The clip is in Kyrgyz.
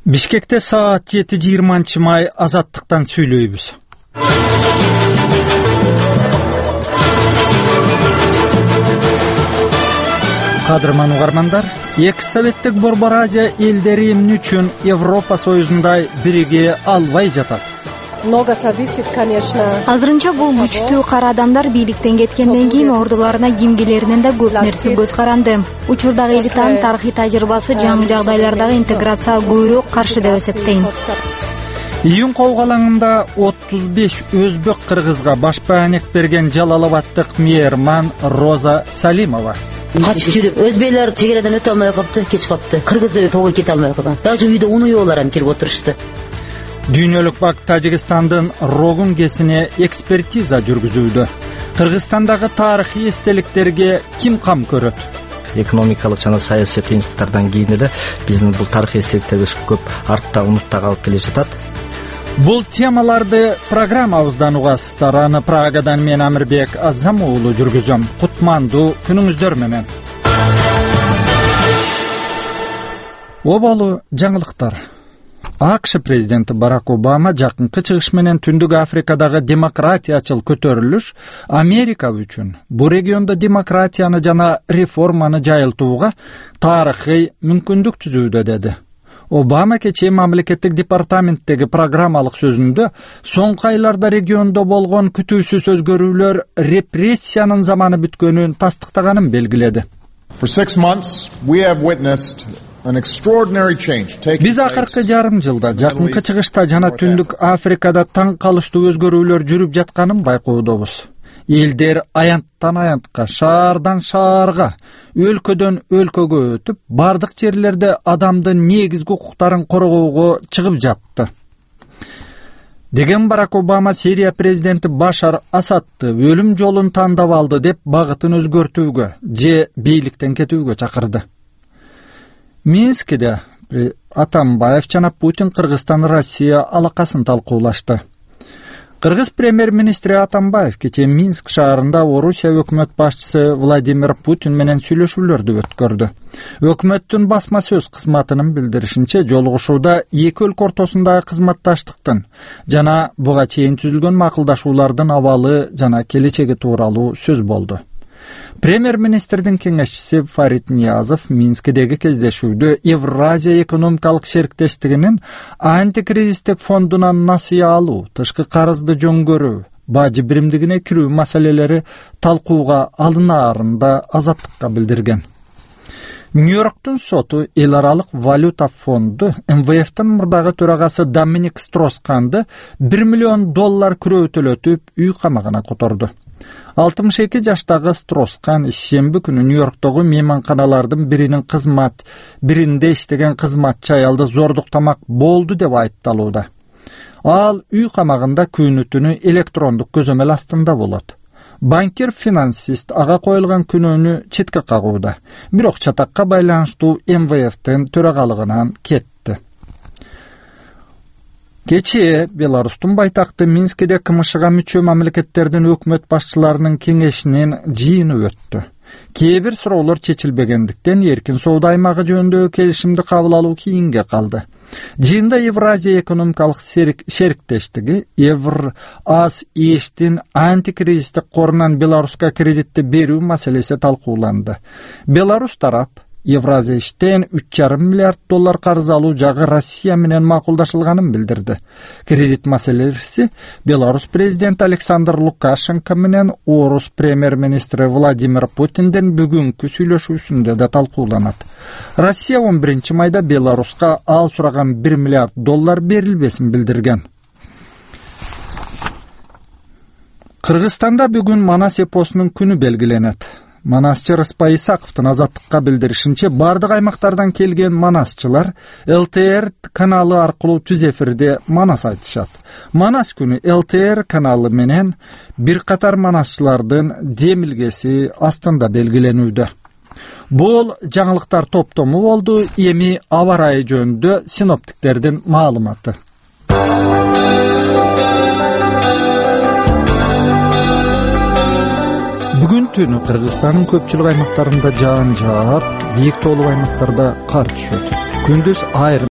Бишкекте саат 7:20 май азаттыктан сүйлөйбүз. Кадырман угармандар, экс-советтик Борбор Азия элдери эмне үчүн Европа Союзундай бирге албай жатат? Много зависит, конечно. Азырынча бул күчтүү кара адамдар бийликтен кеткенден кийин ордуларына кимгилеринен да көп нерсе көз каранды. Учурдагы элитанын тарыхый тажрыйбасы жаңы жагдайлардагы интеграцияга көбүрөөк каршы деп эсептейм. Июнь калгалаңында 35 өзбек кыргызга башпаанек берген Жалалабадтык мээрман Роза Салимова. Качып жүрүп, өзбейлер чегереден өтө алмай калыпты, кеч калыпты. Кыргыз тоого кете алмай калган. Даже үйдө унуяларым келип отурушты. Дүйнөлүк банк Тажикстандын Рогун кесине экспертиза жүргүзүүдө. Кыргызстандагы тарыхый эстеликтерге ким кам көрөт? Экономикалык жана саясий кыйынчылыктардан кийин эле биздин бул тарыхый эстеликтерибиз көп артта унутта калып келе жатат. Бул темаларды программабыздан угасыздар. Аны Прагадан мен Амирбек Азам уулу жүргүзөм. Кутмандуу күнүңүздөр менен. Обалуу жаңылыктар. АКШ президенти Барак Обама жакынкы чыгыш менен Түндүк Африкадагы демократиячыл көтөрүлүш Америка үчүн бу региондо демократияны жана реформаны жайылтууга тарыхый мүмкүндүк түзүүдө деди. Обама кечээ мамлекеттик департаменттеги программалык сөзүндө соңку айларда региондо болгон күтүүсүз өзгөрүүлөр репрессиянын заманы бүткөнүн тастыктаганын белгиледи. For 6 months we have witnessed Биз акыркы жарым жылда жакынкы чыгышта жана Түндүк Африкада таң калыштуу өзгөрүүлөр жүрүп жатканын байкоодобуз. Элдер аянттан аянтка, шаардан шаарга, өлкөдөн өлкөгө өтүп, бардык жерлерде адамдын негизги укуктарын коргоого чыгып жатты. Деген Барак Обама Сирия президенти Башар Асадты өлүм жолун тандап алды деп багытын өзгөртүүгө же бийликтен кетүүгө чакырды. Минскиде Атамбаев жана Путин Кыргызстан Россия алакасын талкуулашты. Кыргыз премьер-министри Атамбаев кечээ Минск шаарында Орусия өкмөт башчысы Владимир Путин менен сүйлөшүүлөрдү өткөрдү. Өкмөттүн басма сөз кызматынын билдиришинче, жолугушууда эки өлкө ортосундагы кызматташтыктын жана буга чейин түзүлгөн макулдашуулардын абалы жана келечеги тууралуу сөз болду. Премьер-министрдин кеңешчиси Фарид Ниязов Минскидеги кездешүүдө Евразия экономикалык шериктештигинин антикризистик фондунан насыя алуу, тышкы карызды жөнгөрүү, бажы биримдигине кирүү маселелери талкууга алынаарында азаттыкка билдирген. Нью-Йорктун соту эл аралык валюта фонду МВФтин мурдагы төрагасы Доминик Стросканды $1 миллион күрөөтөлөтүп үй камагына которду. 62 жаштагы Строскан шемби күнү Нью-Йорктогу мейманканалардын биринде иштеген кызматчы аялды зордуктамак болду деп айыпталууда. Ал үй камагында күнү түнү электрондук көзөмөл астында болот. Банкир-финансист ага коюлган күнөөнү четке кагууда. Бирок чатакка байланыштуу МВФтин төрагалыгынан кетти. Кечээ Беларустун байтакты Минскиде КМШга мүчө мамлекеттердин өкмөт башчыларынын кеңешинин жыйыны өттү. Кээ бир суроолор чечилбегендиктен эркин соода аймагы жөнүндөгү келишимди кабыл алуу кийинге калды. Жыйында Евразия экономикалык шериктештиги Евраз-Эштин антикризистик корунан Беларуска кредитти берүү маселеси талкууланды. Беларус тарап Евразиштен $3,5 миллиард карыз алуу жагы Россия менен макулдашылганын билдирди. Кредит маселеси Беларусь президенти Александр Лукашенко менен Орус премьер-министри Владимир Путиндин бүгүнкү сүйлөшүүсүндө да талкууланат. Россия 11 майда Беларуска ал сураган $1 миллиард берилбесин билдирген. Кыргызстанда бүгүн Манас эпосунун күнү белгиленет. Манасчы Рыспай Исаковтун азаттыкка билдиришинче, бардык аймактардан келген манасчылар ЛТР каналы аркылуу түз эфирде манас айтышат. Манас күнү ЛТР каналы менен бир катар манасчылардын демилгеси астында белгиленүүдө. Бул жаңылыктар топтому болду. Эми аба ырайы жөнүндө синоптиктердин маалыматы. Бүгүн түнү Кыргызстандын көпчүлүк аймактарында жаан жаап, бийик тоолуу аймактарда кар түшөт. Күндүз айрым